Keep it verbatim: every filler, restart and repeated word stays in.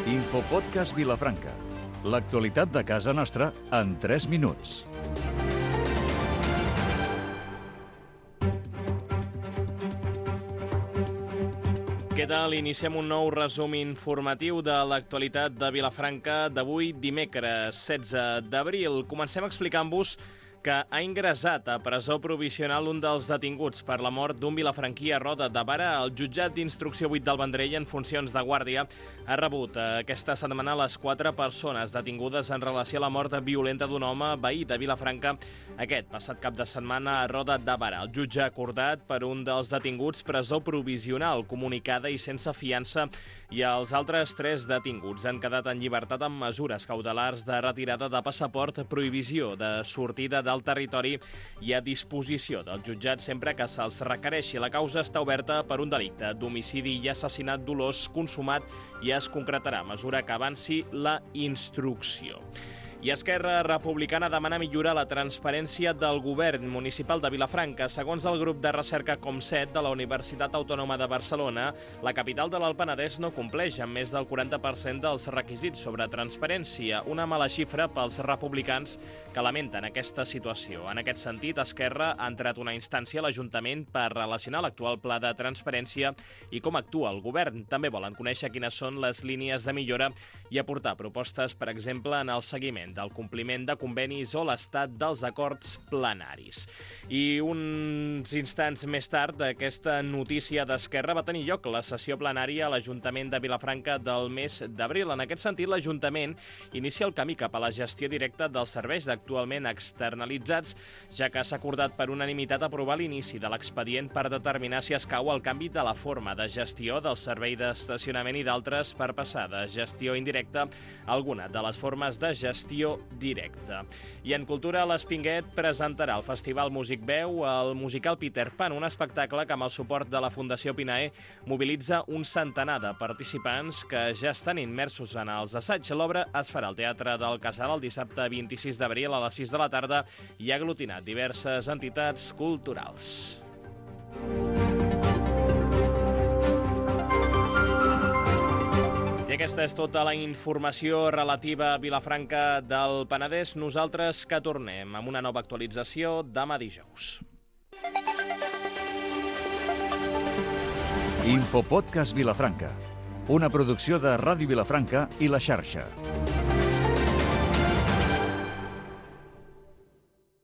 Infopodcast Vilafranca. L'actualitat de casa nostra en tres minuts. Què tal? Iniciem un nou resum informatiu de l'actualitat de Vilafranca d'avui, dimecres setze d'abril. Comencem explicant-vos que ha ingressat a presó provisional un dels detinguts per la mort d'un vilafranquí a Roda de Barà. El jutjat d'instrucció vuit del Vendrell, en funcions de guàrdia, ha rebut aquesta setmana les quatre persones detingudes en relació a la mort violenta d'un home veí de Vilafranca aquest passat cap de setmana a Roda de Barà. El jutge ha acordat per un dels detinguts presó provisional, comunicada i sense fiança, i els altres tres detinguts han quedat en llibertat amb mesures cautelars de retirada de passaport, prohibició de sortida del territori i a disposició del jutjat sempre que se'ls requereixi. La causa està oberta per un delicte d'homicidi i assassinat dolós consumat i es concretarà a mesura que avanci la instrucció. I Esquerra Republicana demana millorar la transparència del govern municipal de Vilafranca. Segons el grup de recerca COMSET de la Universitat Autònoma de Barcelona, la capital de l'Alt Penedès no compleix amb més del quaranta per cent dels requisits sobre transparència, una mala xifra pels republicans que lamenten aquesta situació. En aquest sentit, Esquerra ha entrat una instància a l'Ajuntament per relacionar l'actual pla de transparència i com actua el govern. També volen conèixer quines són les línies de millora i aportar propostes, per exemple, en el seguiment del compliment de convenis o l'estat dels acords plenaris. I uns instants més tard, aquesta notícia d'Esquerra va tenir lloc la sessió plenària a l'Ajuntament de Vilafranca del mes d'abril. En aquest sentit, l'Ajuntament inicia el camí cap a la gestió directa dels serveis actualment externalitzats, ja que s'ha acordat per unanimitat aprovar l'inici de l'expedient per determinar si escau el canvi de la forma de gestió del servei d'estacionament i d'altres per passar de gestió indirecta a alguna de les formes de gestió directa. I en cultura, l'Espinguet presentarà al Festival Músic Veu el musical Peter Pan, un espectacle que amb el suport de la Fundació Pinae mobilitza un centenar de participants que ja estan immersos en els assaigs. L'obra es farà al Teatre del Casal el dissabte vint-i-sis d'abril a les sis de la tarda i ha aglutinat diverses entitats culturals. I aquesta és tota la informació relativa a Vilafranca del Penedès. Nosaltres que tornem amb una nova actualització demà dijous. Infopodcast Vilafranca, una producció de Ràdio Vilafranca i La Xarxa.